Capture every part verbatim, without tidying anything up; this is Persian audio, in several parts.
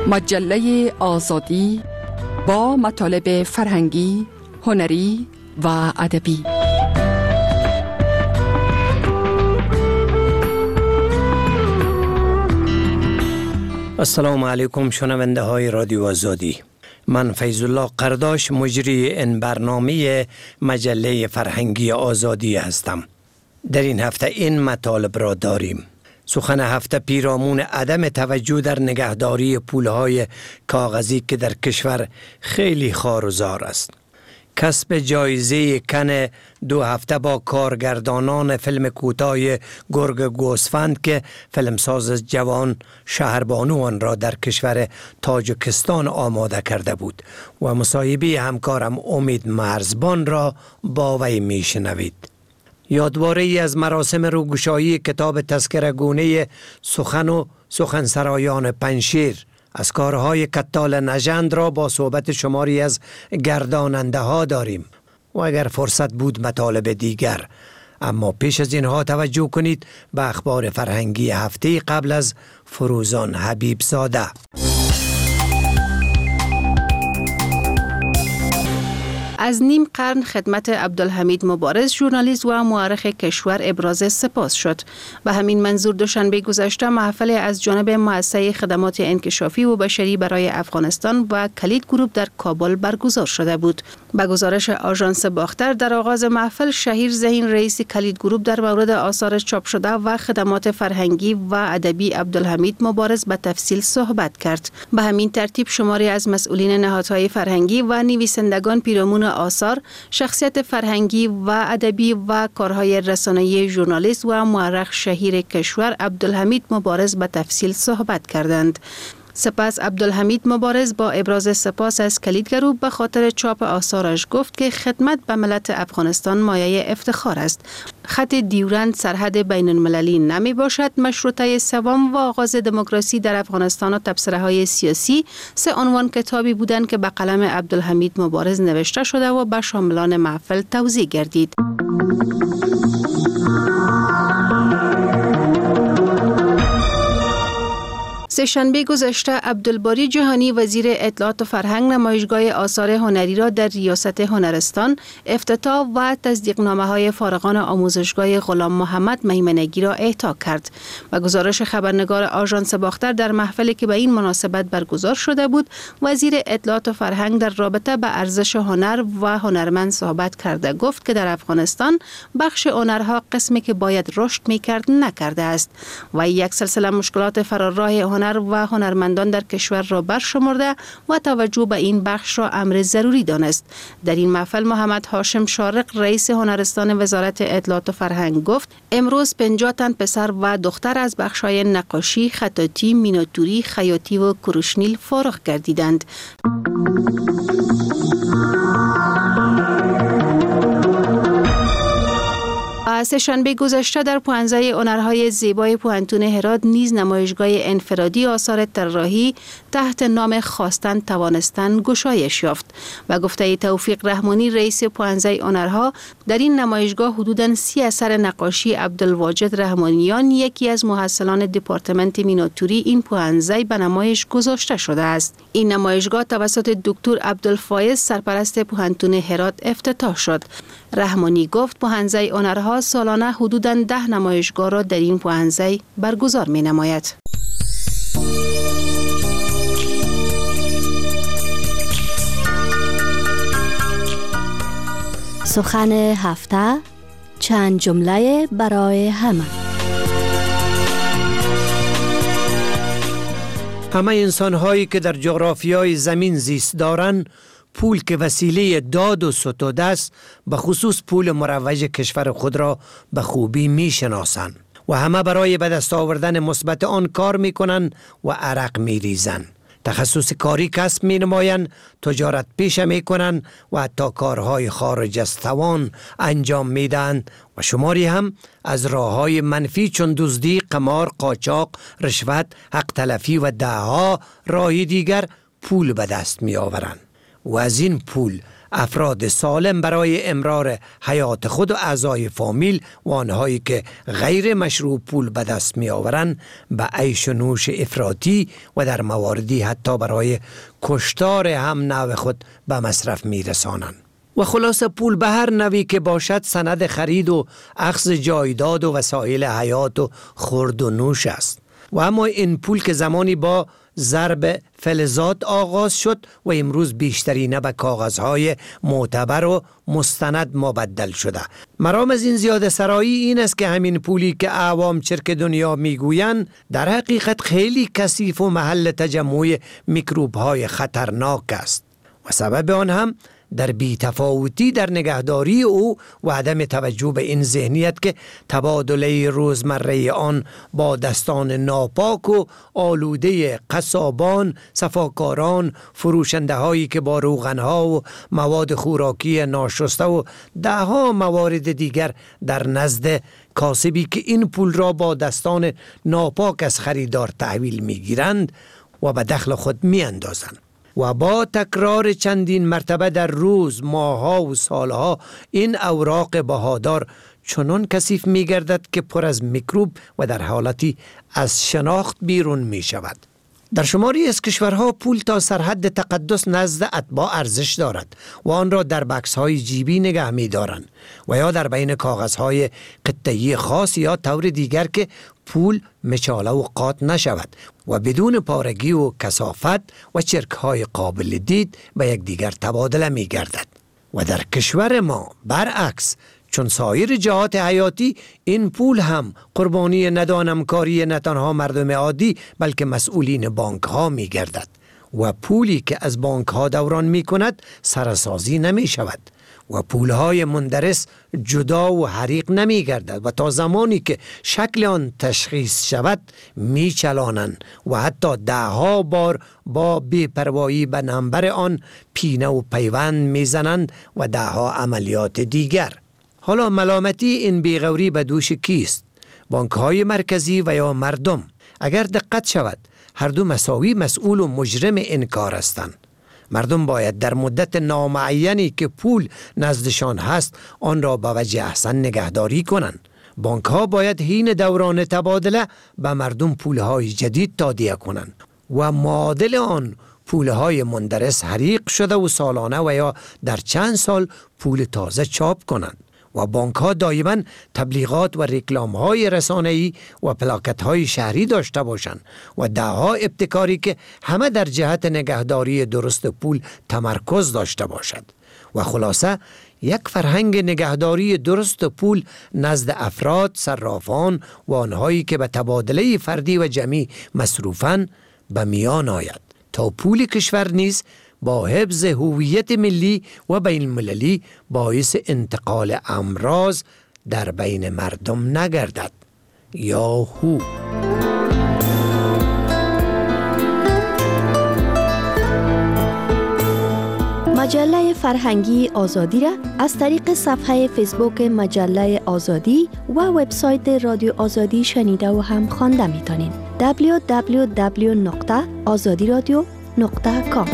مجله آزادی با مطالب فرهنگی، هنری و ادبی. السلام علیکم شنونده های رادیو آزادی. من فیض الله قرداش، مجری این برنامه مجله فرهنگی آزادی هستم. در این هفته این مطالب را داریم: سخن هفته پیرامون عدم توجه در نگهداری پولهای کاغذی که در کشور خیلی خارزار است. کسب جایزه کن دو هفته با کارگردانان فیلم کوتاه گرگ گوسفند که فیلمساز جوان شهربانو آن را در کشور تاجیکستان آماده کرده بود و مصاحبه همکارم امید مرزبان را با وی میشنوید. یادواره ای از مراسم روگشایی کتاب تذکره گونه سخن و سخنسرایان پنشیر از کارهای کتال نژند را با صحبت شماری از گرداننده ها داریم و اگر فرصت بود مطالب دیگر. اما پیش از اینها توجه کنید به اخبار فرهنگی هفته قبل از فروزان حبیب زاده. از نیم قرن خدمت عبدالحمید مبارز ژورنالیست و مورخ کشور ابراز سپاس شد. به همین منظور دوشنبه گذشته محفل از جانب مؤسسه خدمات انکشافی و بشری برای افغانستان و کلید گروپ در کابل برگزار شده بود. به گزارش آژانس باختر، در آغاز محفل شهیر ذهین رئیس کلید گروپ در مورد آثار چاپ شده و خدمات فرهنگی و ادبی عبدالحمید مبارز به تفصیل صحبت کرد. به همین ترتیب شماری از مسئولین نهادهای فرهنگی و نویسندگان پیرامون آثار، شخصیت فرهنگی و ادبی و کارهای رسانه‌ای ژورنالیست و مورخ شهیر کشور عبدالحمید مبارز به تفصیل صحبت کردند. سپس عبدالحمید مبارز با ابراز سپاس از کلید گروپ به خاطر چاپ آثارش گفت که خدمت به ملت افغانستان مایه افتخار است. خط دیورند سرحد بین المللی نمی باشد. مشروطه سوم و آغاز دموکراسی در افغانستان و تبصره های سیاسی سه عنوان کتابی بودند که به قلم عبدالحمید مبارز نوشته شده و به شاملان محفل توزیع گردید. سه‌شنبه گذشته عبدالباری جهانی وزیر اطلاعات و فرهنگ نمایشگاه آثار هنری را در ریاست هنرستان افتتاح و تصدیقنامه‌های فارغان آموزشگاه غلام محمد میمنگی را اهدا کرد. و گزارش خبرنگار آژانس باختر در محفلی که به این مناسبت برگزار شده بود، وزیر اطلاعات و فرهنگ در رابطه به ارزش هنر و هنرمند صحبت کرده گفت که در افغانستان بخش هنرها قسمی که باید رشد می‌کرد نکرده است و یک سلسله مشکلات فراراه هنر و هنرمندان در کشور را برشمرده و توجه به این بخش را امر ضروری دانست. در این محفل محمد هاشم شارق رئیس هنرستان وزارت اطلاعات و فرهنگ گفت امروز پنجاه تن پسر و دختر از بخش‌های نقاشی، خطاطی، میناتوری، خیاطی و کروشنیل فارغ گردیدند. سه‌شنبه گذشته در پانزده هنرهای زیبای پوهنتون هرات نیز نمایشگاه انفرادی آثار طراحی تحت نام خواستن توانستن گشایش یافت. و گفته توفیق رحمانی رئیس پانزده هنرها، در این نمایشگاه حدوداً سی اثر نقاشی عبدالواجد رحمانیان، یکی از محصلان دپارتمنت میناتوری این پانزده، به نمایش گذاشته شده است. این نمایشگاه توسط دکتر عبدالفایز سرپرست پوهنتون هرات افتتاح شد. رحمانی گفت پانزده هنرها سالانه حدوداً ده نمایشگاه را در این پانزده برگزار می نماید. سخن هفته، چند جمله برای همه. همه انسان هایی که در جغرافیای زمین زیست دارند پول که وسیله داد و ستود است، به خصوص پول مروج کشور خود را به خوبی می شناسند و همه برای به دست آوردن مثبت آن کار می کنند و عرق می ریزند. تخصص کاری کسب می نمایند، تجارت پیشه می کنند و حتی کارهای خارج از توان انجام می دهند و شماری هم از راههای منفی چون دزدی، قمار، قاچاق، رشوت، حق تلفی و دهها راه دیگر پول به دست می آورند. و از این پول افراد سالم برای امرار حیات خود و اعضای فامیل و آنهایی که غیر مشروع پول به دست می آورند به عیش و نوش افراطی و در مواردی حتی برای کشتار هم نوع خود به مصرف می رسانند. و خلاصه پول به هر نوعی که باشد سند خرید و اخذ جایداد و وسایل حیات و خورد و نوش است. و اما این پول که زمانی با ضرب فلزات آغاز شد و امروز بیشترینه به کاغذهای معتبر و مستند مبدل شده. مرام از این زیاده سرایی این است که همین پولی که عوام چرک دنیا میگویند در حقیقت خیلی کثیف و محل تجمع میکروب های خطرناک است و سبب آن هم در بی‌تفاوتی در نگهداری او و عدم توجه به این ذهنیت که تبادله روزمره آن با دستان ناپاک و آلوده قصابان، صفاکاران، فروشنده هایی که با روغنها و مواد خوراکی ناشسته و دهها موارد دیگر در نزد کاسبی که این پول را با دستان ناپاک از خریدار تحویل می گیرند و به دخل خود می اندازند. و با تکرار چندین مرتبه در روز، ماهها و سالها این اوراق بهادار چنان کثیف می گردد که پر از میکروب و در حالتی از شناخت بیرون می شود. در شماری از کشورها پول تا سرحد تقدس نزد اتباع ارزش دارد و آن را در بکس‌های جیبی نگه می دارند و یا در بین کاغذهای قطعی خاص یا طور دیگر که پول مچاله و قاط نشود و بدون پارگی و کثافت و چرک‌های قابل دید به یکدیگر تبادله می گردد. و در کشور ما برعکس، چون سایر جهات حیاتی این پول هم قربانی ندانمکاری نه تنها مردم عادی بلکه مسئولین بانک ها می گردد و پولی که از بانک ها دوران می کند سرسازی نمی شود و پول های مندرس جدا و حریق نمی گردد و تا زمانی که شکل آن تشخیص شود می چلانند و حتی ده ها بار با بی‌پروایی به نمبر آن پینه و پیوند می زنند و ده ها عملیات دیگر. حالا ملامتی این بیغوری به دوش کیست؟ بانک‌های مرکزی و یا مردم؟ اگر دقت شود هر دو مساوی مسئول و مجرم این کار هستند. مردم باید در مدت نامعینی که پول نزدشان هست آن را به وجه احسن نگهداری کنند. بانک‌ها باید حین دوران تبادله به مردم پولهای جدید تادیه کنند و معادل آن پولهای مندرس حریق شده و سالانه و یا در چند سال پول تازه چاپ کنند. و بانک ها دائما تبلیغات و رکلام های رسانه‌ای و پلاکت های شهری داشته باشند و دهها ابتکاری که همه در جهت نگهداری درست پول تمرکز داشته باشد. و خلاصه یک فرهنگ نگهداری درست پول نزد افراد، صرافان و آنهایی که به تبادله فردی و جمعی مصروفند به میان آید تا پول کشور نیز با حفظ هویت ملی و بین المللی باعث انتقال امراض در بین مردم نگردد. یاهو. مجله فرهنگی آزادی را از طریق صفحه فیسبوک مجله آزادی و وبسایت رادیو آزادی شنیده و هم خوانده می‌تونین. دبلیو دبلیو دبلیو نقطه آزادی رادیو نقطه کام.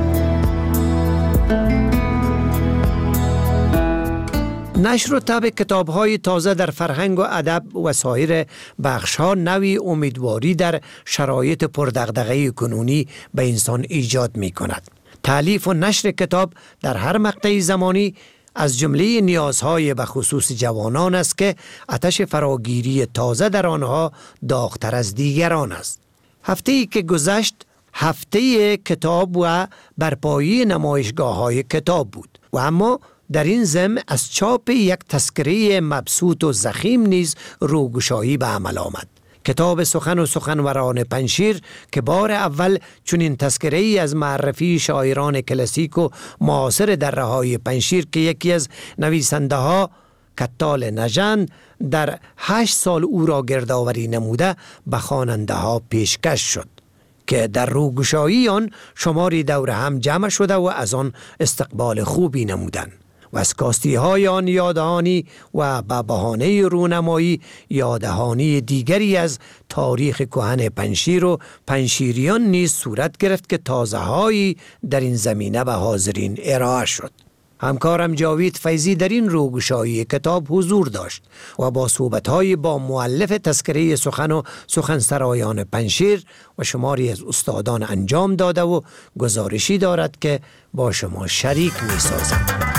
نشر و طبع کتاب‌های تازه در فرهنگ و ادب و سایر بخش‌ها نوعی امیدواری در شرایط پردغدغه کنونی به انسان ایجاد می‌کند. تألیف و نشر کتاب در هر مقطع زمانی از جمله نیازهای به خصوص جوانان است که آتش فراگیری تازه در آنها داغ‌تر از دیگران است. هفته‌ای که گذشت هفته کتاب و برپایی نمایشگاه‌های کتاب بود و اما در این ضمن از چاپ یک تذکره مبسوط و ضخیم نیز روگشایی به عمل آمد. کتاب سخن و سخنوران پنشیر که بار اول چون این تذکره‌ای از معرفی شاعران کلاسیک و معاصر دره‌های پنشیر که یکی از نویسنده ها کتال نژند در هشت سال او را گردآوری نموده به خواننده ها پیشکش شد که در روگشایی آن شماری دور هم جمع شده و از آن استقبال خوبی نمودند و از کاستی های آن یادهانی و به بهانه رونمایی یادهانی دیگری از تاریخ کهن پنشیر و پنشیریان نیز صورت گرفت که تازه هایی در این زمینه به حاضرین ارائه شد. همکارم جاوید فیضی در این روگشایی کتاب حضور داشت و با صحبت‌های با مؤلف تذکره سخن و سخنسرایان پنجشیر و شماری از استادان انجام داده و گزارشی دارد که با شما شریک می‌سازد.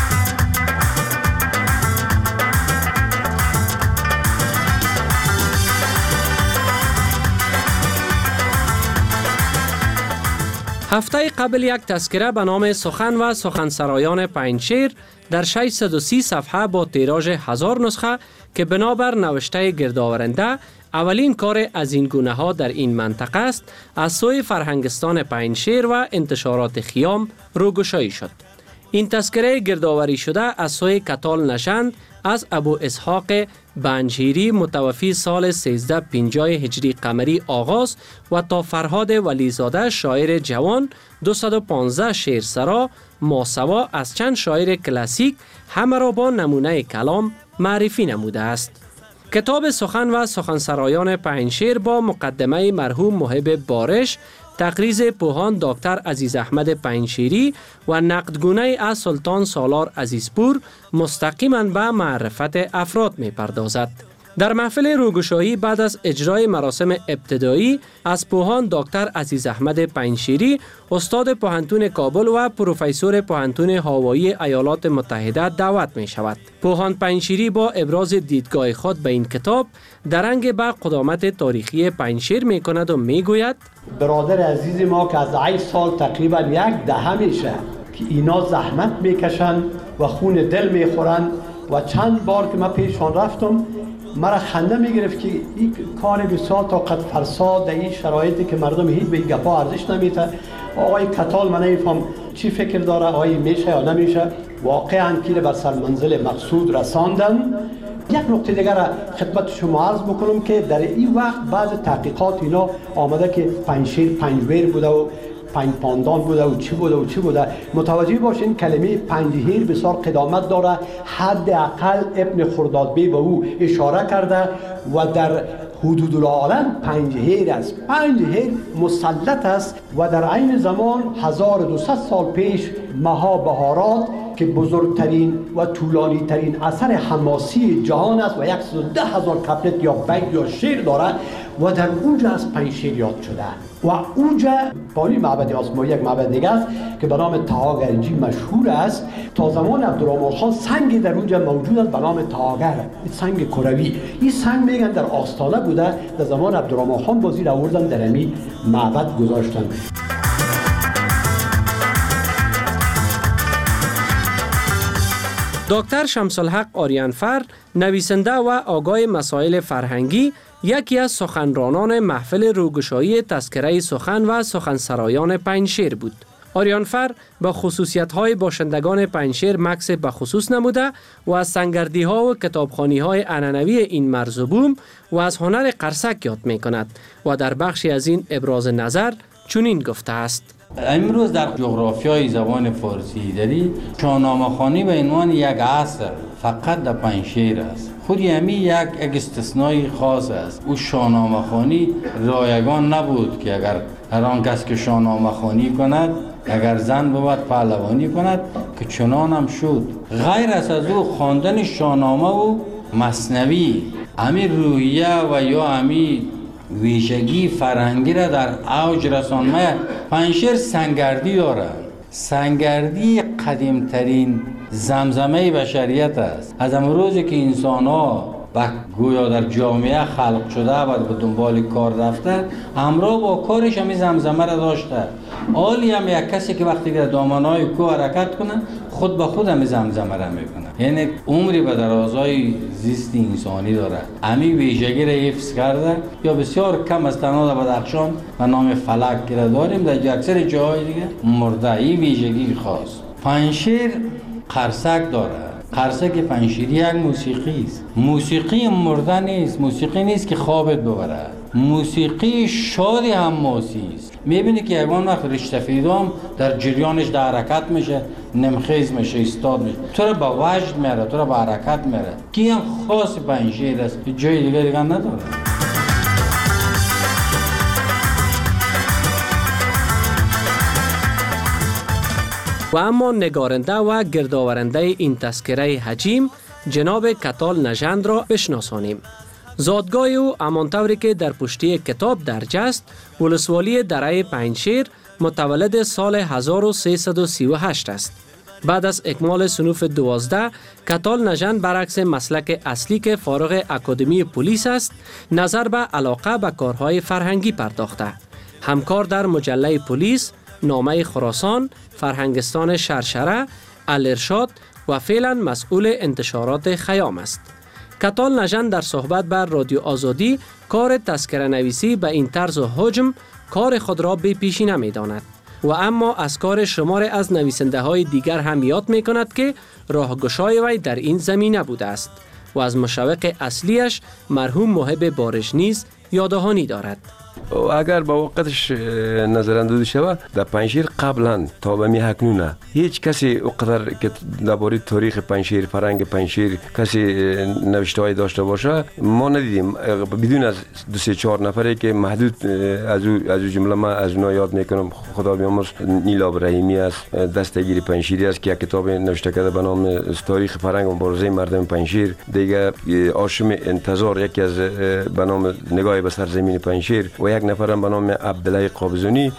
هفته قبل یک تذکره به نام سخن و سخنسرایان پنجشیر در ششصد و سی صفحه با تیراژ هزار نسخه که بنابر نوشته گردآورنده اولین کار از این گونه ها در این منطقه است، از سوی فرهنگستان پنجشیر و انتشارات خیام روگشایی شد. این تذکره گردآوری شده از سوی کتال نشند از ابو اسحاق بنجهیری متوفی سال سیزده پنجاه هجری قمری آغاز و تا فرهاد ولیزاده شاعر جوان دویست و پانزده شعر سرا ماسوا از چند شاعر کلاسیک همه را با نمونه کلام معرفی نموده است. کتاب سخن و سخنسرایان پنجشیر با مقدمه مرحوم محب بارش، تقریض پوهان دکتر عزیز احمد پنجشیری و نقدگونه از سلطان سالار عزیزپور مستقیما به معرفت افراد می پردازد. در محفل روگشایی بعد از اجرای مراسم ابتدایی از پوهان دکتر عزیز احمد پنجشیری، استاد پوهنتون کابل و پروفسور پوهنتون هاوایی ایالات متحده دعوت می شود. پوهان پنجشیری با ابراز دیدگاه خود به این کتاب درنگ به قدامت تاریخی پنجشیر می کند و می گوید: برادر عزیز ما که از هشت سال تقریبا یک دهه میشه که اینا زحمت میکشن و خون دل میخورن و چند بار که من پیشان رفتم مرا خنده میگرفت که این کار بسیار طاقت فرسا در این شرایطی که مردم هیچ به گپا ارزش نمیده. آقای کتال من نمیفهم چی فکر داره، آیا میشه یا نمیشه. واقعا که به سر منزل مقصود رساندن. یک نکته دیگر را خدمت شما عرض بکنم که در این وقت بعض تحقیقات اینا آمده که پنجشیر پنجویر بوده و پنج پاندان بوده و چی بوده و چی بوده. متوجه باشین کلمه پنجهیر بسیار قدامت داره. حداقل ابن خردادبی به او اشاره کرده و در حدود العالم پنجهیر است. پنجهیر مسلط است و در عین زمان هزار و دویست سال پیش مها بهارات که بزرگترین و طولانی ترین اثر حماسی جهان است و صد و ده هزار کپلت یا بیت یا شعر داره و در اونجا از پنجشیر یاد شده و اونجا پالی معبد آسمایی یک معبد دیگه است که به نام طاگرجی مشهور است. تا زمان عبدالرحمن خان سنگی در اونجا موجود است به نام طاگر، این سنگ کروی. این سنگ میگن در آستانه بوده، در زمان عبدالرحمن خان بازی را آوردن در امی معبد گذاشتن. دکتر شمس الحق آریانفر، نویسنده و آگاه مسائل فرهنگی، یکی از سخنرانان محفل روگشایی تذکره سخن و سخنسرایان پنجشیر بود. آریانفر با خصوصیت‌های باشندگان پنجشیر مکس به خصوص نموده و از سنگردی‌ها و کتابخوانی‌های عنعنوی این مرز و بوم و از هنر قرصک یاد می‌کند و در بخشی از این ابراز نظر چنین گفته است: امروز در جغرافیای زبان فارسی داری شاهنامه‌خوانی به عنوان یک عصر فقط در پنجشیر است. خودی همی یک استثنایی خاص است. او شاهنامه‌خوانی رایگان نبود که اگر هر آن کس که شاهنامه‌خوانی کند، اگر زن بود پهلوانی کند، که چنان هم شد. غیر از از او خواندن شاهنامه و مثنوی همی روحیه و یا همی ویژگی فرهنگی را در اوج رسانده. پنجشیر سنگردی دارد. سنگردی قدیمترین زمزمه بشریت است. از امروزی که انسان ها و گویا در جامعه خلق شده و به دنبال کار رفته، همراه با کارش همی زمزمه را داشته. حالی هم یک کسی که وقتی در دامنهای کوه حرکت کنه، خود به خود همی زمزمه را میکنه. یعنی عمری به درازای زیست انسانی داره. همی ویژگی را حفظ کرده یا بسیار کم از تنها در بدخشان و نام فلک که داریم، در اکثر جاهای دیگه مرده. این ویژگی خاص. پنجشیر قرصک داره. قرصک پنجشیری یک موسیقی است. موسیقی مرده نیست، موسیقی نیست که خوابت ببره. موسیقی شاد حماسی است. میبینی که یگان وقت رشته فیدام در جریانش در حرکت میشه، نمخیز میشه، استاد میشه، تو را به وجد میره، تو را به حرکت میره. کی هم خاص پنجشیر است، جای دیگه دیگه نداره. و اما نگارنده و گردآورنده این تذکره حجیم جناب کتال نژند را بشناسانیم. زادگاه او همانطوری که در پشتی کتاب درج است، ولسوالی دره پنجشیر متولد سال هزار و سیصد و سی و هشت است. بعد از اکمال صنوف دوازده، کتال نژند برعکس مسلک اصلی که فارغ اکادمی پلیس است، نظر به علاقه به کارهای فرهنگی پرداخته. همکار در مجله پلیس، نامه خراسان، فرهنگستان شرشره، الارشاد و فعلا مسئول انتشارات خیام است. کتال نژند در صحبت بر رادیو آزادی کار تذکره نویسی به این طرز و حجم کار خود را به پیشی نمی داند و اما از کار شمار از نویسنده های دیگر هم یاد می کند که راهگشای وی در این زمینه بوده است و از مشوق اصلیش مرحوم محب بارش نیز یادهانی دارد. اگر با وقتش نظر اندازی شود، در پنجشیر قبلا تا به می اکنون هیچ کسی اقدر که درباره تاریخ پنجشیر، فرهنگ پنجشیر کسی نوشته های داشته باشه ما ندیدیم، بدون از دو سه چهار نفری که محدود از او از او جمله ما از اونها یاد میکنم. خدا بیامرز نیل ابراهیمی است، دستگیری پنجشیری است که یک کتاب نوشته کرده به نام تاریخ فرهنگ و مبارزه مردم پنجشیر. دیگه هاشم انتظار یکی از به نام نگاه به سرزمین پنجشیر و یک نفرم به نام عبدالله قابزونی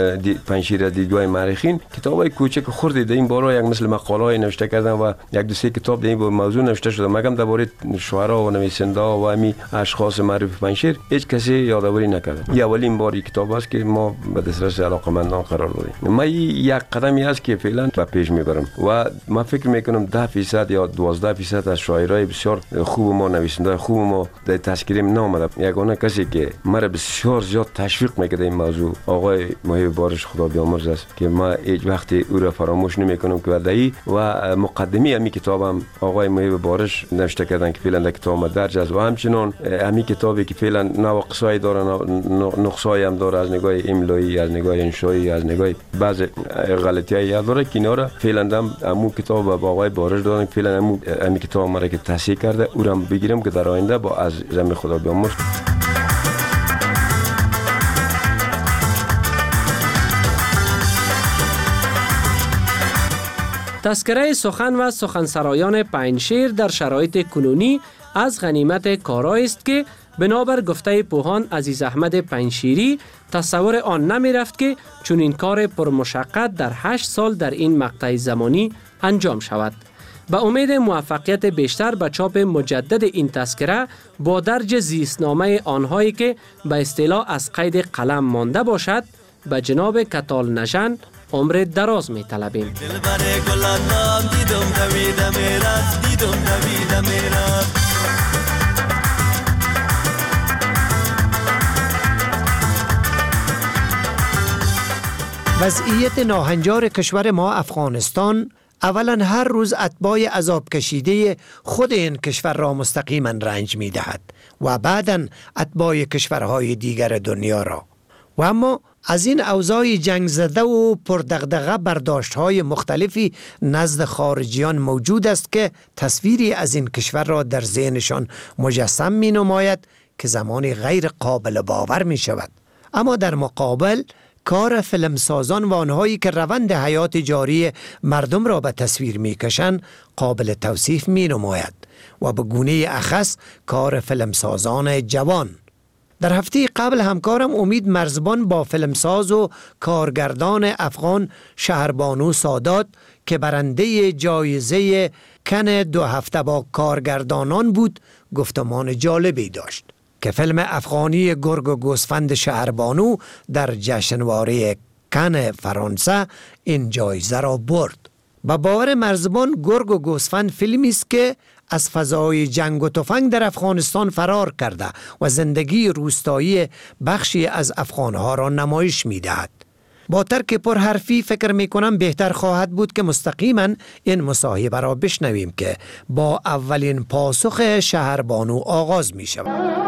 پنجشیر دیدگاه مورخین. کتابای کوچک خردی در این باره یک مثل مقاله‌ای نوشته کردن و یک دو سه کتاب در این موضوع نوشته شده. مگم درباره شعرا و نویسنده و همین اشخاص معروف پنجشیر هیچ کسی یادآوری نکرده. این اولین باری کتاب است که ما به دسترس علاقمندان قرار دادیم. ما یک قدمی است که فعلا به پیش میبرم و ما فکر میکنم ده درصد یا دوازده درصد از شاعرای بسیار خوب ما، نویسنده خوب ما در تذکره نامده. یگانه کسی که مرا بسیار زیاد تشویق میکرده این موضوع آقای محب بارش، خدا بیامرز است که ما هیچ وقت او را فراموش نمیکنم که ودایی و مقدمی امی کتابم آقای محب بارش نوشته کردن که فعلا در کتاب درج است و همچنان امی کتابی که فعلا نواقصای داره، نقصای هم داره از نگاه املایی، از نگاه انشایی، از نگاه بعض غلطی‌های داره که اینا را فعلا هم امو کتاب با آقای بارش دادن که فعلا امو امی کتاب مرا که تصحیح کرده او را بگیرم که در آینده با از زمین خدا بیامرز. تذکره سخن و سخنسرایان پنجشیر در شرایط کنونی از غنیمت کارایی است که بنابر گفته پوهان عزیز احمد پنجشیری تصور آن نمی رفت که چون این کار پرمشقت در هشت سال در این مقطع زمانی انجام شود. به امید موفقیت بیشتر به چاپ مجدد این تذکره با درج زیستنامه آنهایی که به اصطلاح از قید قلم مانده باشد، به جناب کتال نژند عمر دراز می طلبیم. وضعیت ناهنجار کشور ما افغانستان اولا هر روز اتباع عذاب کشیده خود این کشور را مستقیما رنج می دهد و بعداً اتباع کشورهای دیگر دنیا را. و اما از این اوضاع جنگ زده و پردغدغه برداشت‌های مختلفی نزد خارجیان موجود است که تصویری از این کشور را در ذهنشان مجسم می نماید که زمانی غیر قابل باور می شود. اما در مقابل کار فیلمسازان و آنهایی که روند حیات جاری مردم را به تصویر می کشند قابل توصیف می نماید و به گونه اخص کار فیلمسازان جوان. در هفته قبل همکارم امید مرزبان با فیلمساز و کارگردان افغان شهربانو سادات که برنده جایزه کن دو هفته با کارگردانان بود گفتمان جالبی داشت که فیلم افغانی گرگ و گوسفند شهربانو در جشنواره کن فرانسه این جایزه را برد. با باور مرزبان گرگ و گوسفند فیلمی است که از فضای جنگ و تفنگ در افغانستان فرار کرده و زندگی روستایی بخشی از افغانها را نمایش می دهد. با ترک پرحرفی فکر می کنم بهتر خواهد بود که مستقیما این مصاحبه را بشنویم که با اولین پاسخ شهربانو آغاز می شود.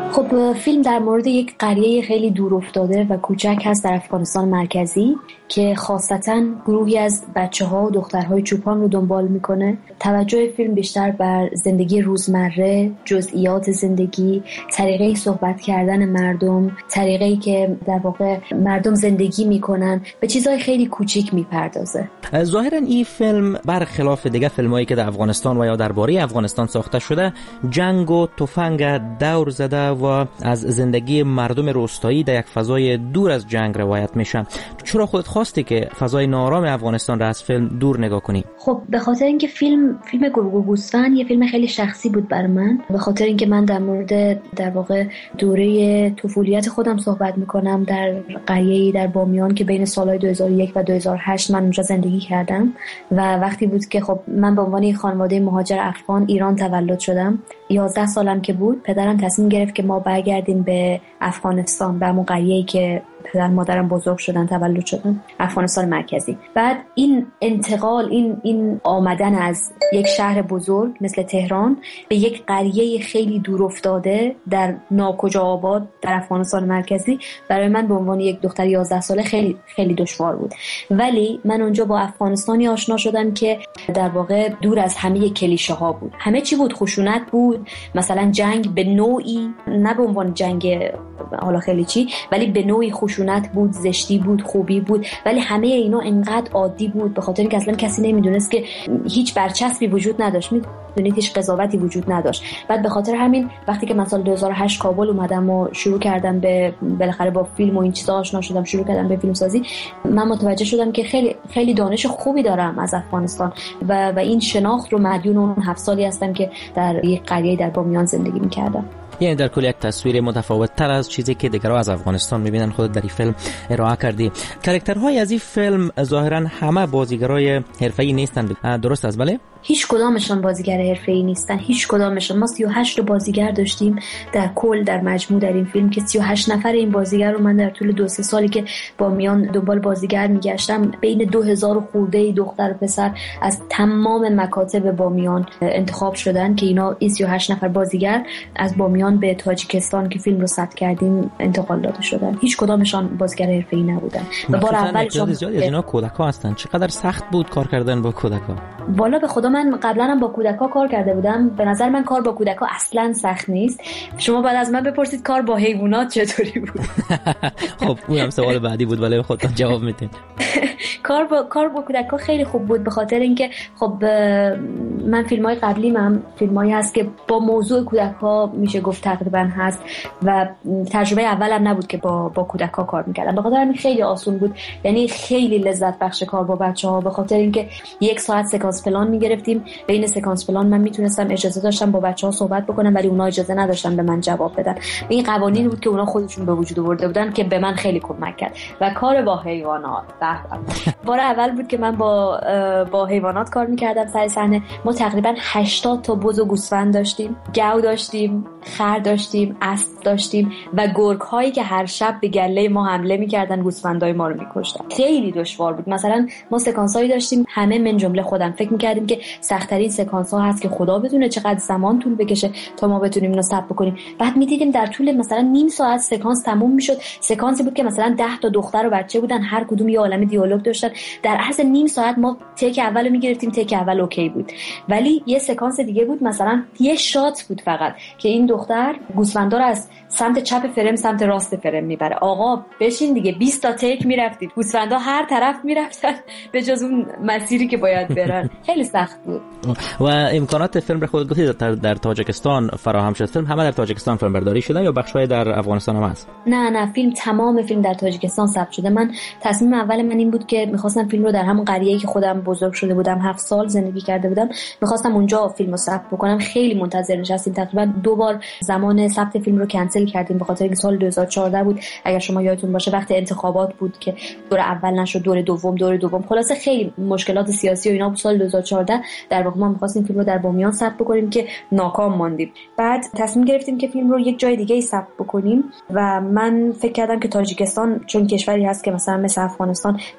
خب فیلم در مورد یک قریه خیلی دور افتاده و کوچک هست در افغانستان مرکزی که خاصتاً گروهی از بچه‌ها و دخترهای چوپان رو دنبال میکنه. توجه فیلم بیشتر بر زندگی روزمره، جزئیات زندگی، طریقه صحبت کردن مردم، طریقه‌ای که در واقع مردم زندگی میکنن، به چیزهای خیلی کوچیک میپردازه. ظاهراً این فیلم برخلاف دیگه فیلمایی که در افغانستان و یا درباره افغانستان ساخته شده، جنگ و تفنگ دور زده و از زندگی مردم روستایی در یک فضای دور از جنگ روایت میشه. چرا خودت خواستی که فضای نارام افغانستان را از فیلم دور نگاه کنی؟ خب به خاطر اینکه فیلم فیلم گرگ گوسفند یه فیلم خیلی شخصی بود برای من، به خاطر اینکه من در مورد در واقع دوره طفولیت خودم صحبت میکنم در قریه‌ای در بامیان که بین سالهای دو هزار و یک و دو هزار و هشت من اونجا زندگی کردم و وقتی بود که خب من به عنوان یک خانواده مهاجر افغان ایران تولد شدم. یازده سالم که بود پدرم تصمیم گرفت که ما برگردیم به افغانستان، به همون قریه‌ای که پدر مادرم بزرگ شدن، تولد شدن، افغانستان مرکزی. بعد این انتقال، این این آمدن از یک شهر بزرگ مثل تهران به یک قریه خیلی دور افتاده در ناکجا آباد در افغانستان مرکزی برای من به عنوان یک دختر یازده ساله خیلی خیلی دشوار بود. ولی من اونجا با افغانستانی آشنا شدم که در واقع دور از همه کلیشه ها بود. همه چی بود، خشونت بود، مثلا جنگ به نوعی، نه به عنوان جنگ حالا خیلی چی، ولی به نوعی خشونت بود، زشتی بود، خوبی بود، ولی همه اینا انقدر عادی بود به خاطر اینکه اصلا کسی نمیدونست که هیچ برچسبی وجود نداشت، میدونید هیچ قضاوتی وجود نداشت. بعد به خاطر همین وقتی که من سال دو هزار و هشت کابل اومدم و شروع کردم به بالاخره با فیلم و این چیزا آشنا شدم، شروع کردم به فیلم سازی، من متوجه شدم که خیلی خیلی دانش خوبی دارم از افغانستان و و این شناخت رو مدیون اون هفت سالی هستم که در یک قریه در بامیان زندگی می‌کردم. یعنی در کل یک تصویر متفاوت تر از چیزی که دیگرها از افغانستان میبینن خودت در این فیلم ارائه کردی. کاراکترهای از این فیلم ظاهرا همه بازیگرای حرفه‌ای نیستند، درست است؟ بله؟ هیچ کدامشون بازیگر حرفه‌ای نیستن، هیچ کدامشون. ما سی و هشت تا بازیگر داشتیم در کل در مجموع در این فیلم که سی و هشت نفر این بازیگر رو من در طول دو سه سالی که با میان دنبال بازیگر میگشتم بین دو هزار خورده دختر و پسر از تمام مکاتب بامیان انتخاب شدن که اینا این سی و هشت نفر بازیگر از بامیان به تاجیکستان که فیلم رو ثبت کردیم انتقال داده شدن. هیچ کدامشون بازیگر حرفه‌ای نبودن. و بار اولشون زیادی از اینا کودک‌ها هستن. چقدر سخت بود کار کردن با کودک‌ها؟ والا به خدا من قبلا هم با کودک‌ها کار کرده بودم. به نظر من کار با کودک‌ها اصلا سخت نیست. شما بعد از من بپرسید کار با حیوانات چطوری بود. خب اونم سوال بعدی بود ولی خودتون جواب میدین. کار با کار با کودک‌ها خیلی خوب بود به خاطر اینکه خب من فیلم‌های قبلی من فیلمایی هست که با موضوع کودک‌ها میشه گفت تقریبا هست و تجربه اولم نبود که با با کودک‌ها کار می‌کردم. به خاطر همین خیلی آسون بود، یعنی خیلی لذت بخش کار با بچه‌ها به خاطر اینکه یک ساعت سکانس پلان می‌گرفتیم. بین سکانس پلان من میتونستم اجازه داشتم با بچه‌ها صحبت بکنم ولی اونا اجازه نداشتن به من جواب بدن. این قوانین بود که اونا خودشون به وجود آورده بودن که به من خیلی کمک کرد. و کار با حیوانات بار اول بود که من با با حیوانات کار می‌کردم سر صحنه. ما تقریبا هشتاد تا بز و گوسفند داشتیم، گاو داشتیم، خر داشتیم، اسب داشتیم و گرگ هایی که هر شب به گله ما حمله می‌کردن، گوسفندای ما رو می‌کشتن. خیلی دشوار بود. مثلا ما سکانس هایی داشتیم، همه من جمله خودم فکر می‌کردیم که سخت‌ترین سکانس ها هست که خدا بدونه چقدر زمان طول بکشه تا ما بتونیم اینو ثبت بکنیم. بعد می‌دیدیم در طول مثلا نیم ساعت سکانس تموم می‌شد. سکانسی بود که مثلا ده تا دختر و بچه بودن، هر کدوم یه عالمه دیالوگ داشتن. در عرض نیم ساعت ما تک اولو می‌گرفتیم، تک اول اوکی بود. ولی یه سکانس دیگه بود مثلا یه شات بود فقط که این دختر گوسفندا رو از سمت چپ فریم سمت راست فریم میبره. آقا بشین دیگه، بیست تا تیک میرفتید، گوسفندا هر طرف میرفتن به جز اون مسیری که باید برن. خیلی سخت بود. و امکانات فیلم رو خود گفتید در, در تاجیکستان فراهم شد. فیلم همه در تاجیکستان فیلم برداری شده یا بخش‌های در افغانستان هم هست؟ نه نه فیلم تمام فیلم در تاجیکستان ثبت شده. من تصمیم اول من این بود که می‌خواستم فیلم رو در همون قریه‌ای که خودم بزرگ شده بودم، هفت سال زندگی کرده بودم، می‌خواستم اونجا فیلمو ثبت بکنم. خیلی منتظر نشستیم، تقریبا دو بار زمان ثبت فیلم رو کنسل کردیم به خاطر اینکه سال دو هزار و چهارده بود اگر شما یادتون باشه، وقت انتخابات بود که دور اول نشد، دور دوم دور دوم خلاصه خیلی مشکلات سیاسی و اینا بود. سال دو هزار و چهارده در واقع ما می‌خواستیم فیلم رو در بامیان ثبت بکنیم که ناکام ماندیم. بعد تصمیم گرفتیم که فیلم رو یک جای دیگه ثبت بکنیم و من فکر کردم که تاجیکستان چون کشوری هست که مثلا مثل افغانستان فضای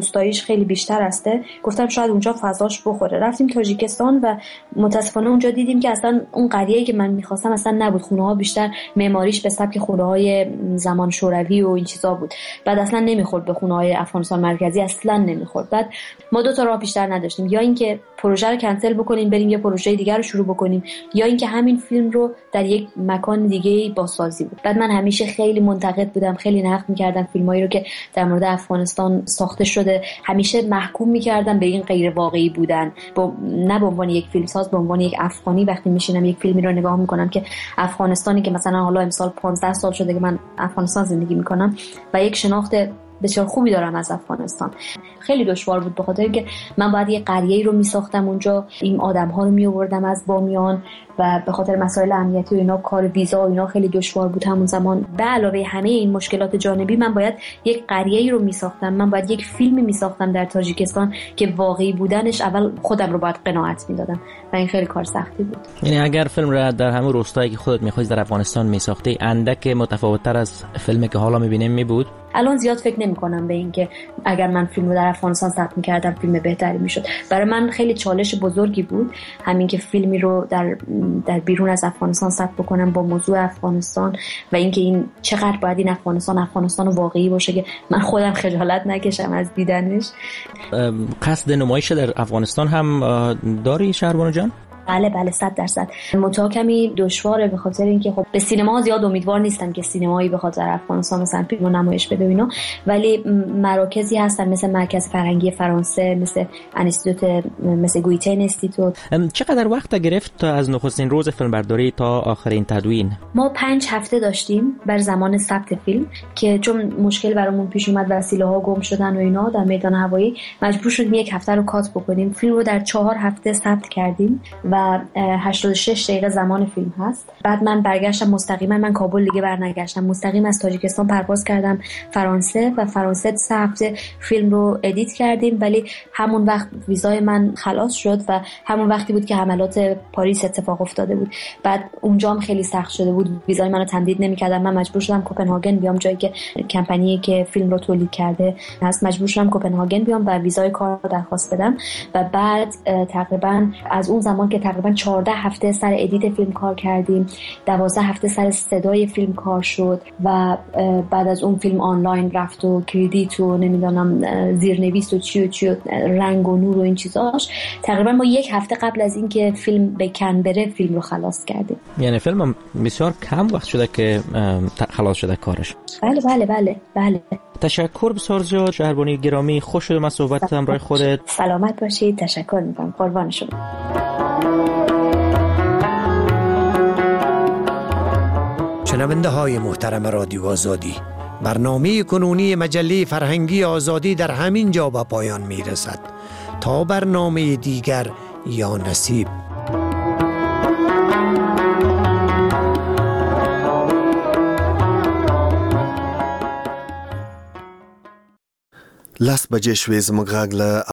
روستاییش خیلی بیشتر هسته، گفتم شاید اونجا فضاش بخوره. رفتیم تاجیکستان و متاسفانه اونجا دیدیم که اصلا اون قریه‌ای که من می‌خواستم اصلا نبود. خونه‌ها بیشتر معماریش به سبک خونه‌های زمان شوروی و این چیزا بود. بعد اصلا نمیخورد به خونه‌های افغانستان مرکزی، اصلا نمیخورد. بعد ما دو تا راه بیشتر نداشتیم، یا اینکه پروژه رو کنسل بکنیم بریم یه پروژه دیگر رو شروع بکنیم، یا اینکه همین فیلم رو در یک مکان دیگه بازسازی بود. بعد من همیشه خیلی منتقد بودم، خیلی نقد می‌کردم فیلمایی رو که در مورد افغانستان ساخته شده، همیشه محکوم می‌کردم به این غیر واقعی بودن. با نه به عنوان یک فیلمساز، به عنوان یک افغانی وقتی میشینم یک فیلمی رو نگاه می‌کنم که افغانستانی که مثلا حالا امسال پانزده سال شده که من افغانستان زندگی می‌کنم و یک شناخت بسیار خوبی دارم از افغانستان، خیلی دشوار بود به خاطر اینکه من باید یه قریه‌ای رو میساختم اونجا، این آدم‌ها رو میآوردم از بامیان و به خاطر مسائل امنیتی و اینا کار ویزا و اینا خیلی دشوار بود همون زمان. به علاوه همه این مشکلات جانبی من باید یک قریه‌ای رو میساختم، من باید یک فیلمی میساختم در تاجیکستان که واقعی بودنش اول خودم رو باید قناعت میدادم و این خیلی کار سختی بود. یعنی اگر فیلم را در همون روستایی که خودت می‌خواستی در افغانستان میساختی اندک متفاوت‌تر از فیلمی که حالا می‌بینیم میبود؟ الان زیاد فکر نمی‌کنم به این که اگر من فیلم رو در افغانستان ثبت می‌کردم فیلم بهتری می‌شد. برای من خیلی چالش بزرگی بود همین که فیلمی رو در در بیرون از افغانستان ثبت بکنم با موضوع افغانستان و اینکه این چقدر باید این افغانستان افغانستان واقعی باشه که من خودم خجالت نکشم از دیدنش. قصد نمایش در افغانستان هم داری شهربانو جان؟ بله بله صد درصد. منتها کمی دشواره به خاطر اینکه خب به سینما زیاد امیدوار نیستم که سینمایی به خاطر افغانستان مثلا فیلمو نمایش بده و اینا، ولی مراکزی هستن مثل مرکز فرهنگی فرانسه، مثل انستیتوت، مثل گویته اینستیتوت. چقدر وقت گرفت تا از نخستین روز فیلمبرداری تا آخرین تدوین؟ ما پنج هفته داشتیم بر زمان ثبت فیلم که چون مشکل برامون پیش اومد، وسیله‌ها گم شدن و اینا در میدان هوایی، مجبور شدیم یک هفته رو کات بکنیم. فیلم رو در چهار هفته ثبت کردیم و هشتاد و شش دقیقه زمان فیلم هست. بعد من برگشتم مستقیما، من کابل دیگه برنگشتم، مستقیم از تاجیکستان پرواز کردم فرانسه و فرانسه سه هفته فیلم رو ادیت کردیم، ولی همون وقت ویزای من خلاص شد و همون وقتی بود که حملات پاریس اتفاق افتاده بود. بعد اونجا هم خیلی سخت شده بود، ویزای منو تمدید نمی‌کردن. من مجبور شدم کوپنهاگن بیام، جایی که کمپانی که فیلم رو تولید کرده هست، مجبور شدم کوپنهاگن بیام و ویزای کار درخواست بدم. و بعد تقریبا از اون زمان که تقریبا چهارده هفته سر ادیت فیلم کار کردیم، دوازده هفته سر صدای فیلم کار شد و بعد از اون فیلم آنلاین رفت و کردیت و نمیدونم زیرنویس و چی و چی و رنگ و نور و این چیزاش. تقریبا ما یک هفته قبل از این که فیلم به کن بره فیلم رو خلاص کردیم. یعنی فیلم بسیار کم وقت شده که خلاص شده کارش. بله بله بله بله. تشکر بسیار زیاد شهربانی گرامی، خوش شد من صحبت همراه خودت. سلامت باشید، تشکر می‌کنم، قربان شما. شنونده های محترم رادیو آزادی، برنامه کنونی مجله فرهنگی آزادی در همین جا به پایان می رسد. تا برنامه دیگر یا نصیب. لس بجې شوې زموږ غږ له